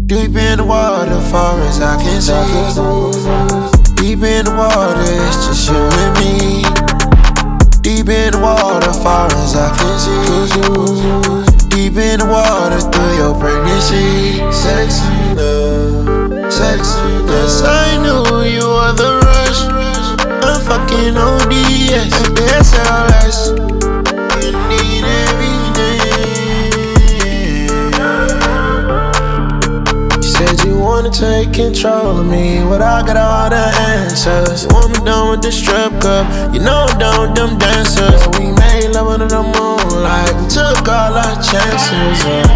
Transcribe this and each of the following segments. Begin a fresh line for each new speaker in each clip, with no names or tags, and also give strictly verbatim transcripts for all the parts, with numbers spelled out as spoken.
Deep in the water, far as I can see. Deep in the water, it's just you and me. Deep in the water, far as I can see. Deep in the water, through your pregnancy. Sexy love, sexy love. Yes, I knew you were the rush. I'm fucking O D S, S L S. You need wanna take control of me, but I got all the answers. You want me done with the strip club, you know I'm done with them dancers. We made love under the moonlight, we took all our chances, yeah.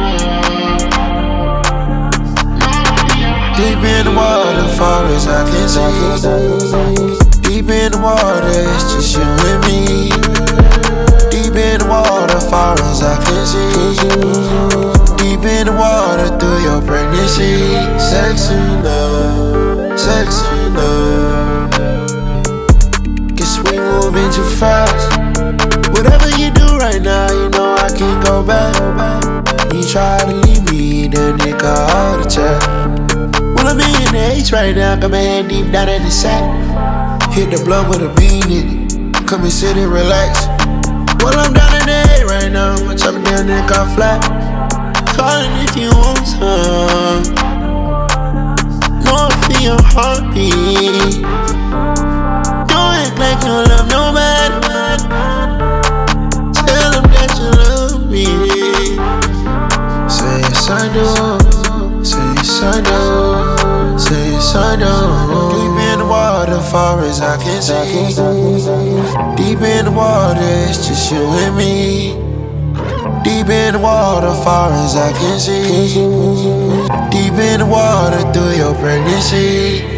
Deep in the water, far as I can see. Deep in the water, it's just you and me. Deep in the water, far as I can see. Deep in the water, through your pregnancy. Sexy love, sexy love. Guess we moving too fast. Whatever you do right now, you know I can't go back. You try to leave me, then it got heart attack. Well, I'm in the H right now, got my hand deep down in the sack. Hit the blunt with a bean in it, come and sit and relax. Well, I'm down in the A right now, I'm chopping down and it got flat. Calling if you want some. No, I feel your heartbeat. Don't act like you love nobody. Tell them that you love me. Say yes I do. Say yes I do. Say yes I do. Deep in the water, far as I can see. Deep in the water, it's just you and me. Deep in the water, far as I can see. Deep in the water, through your pregnancy.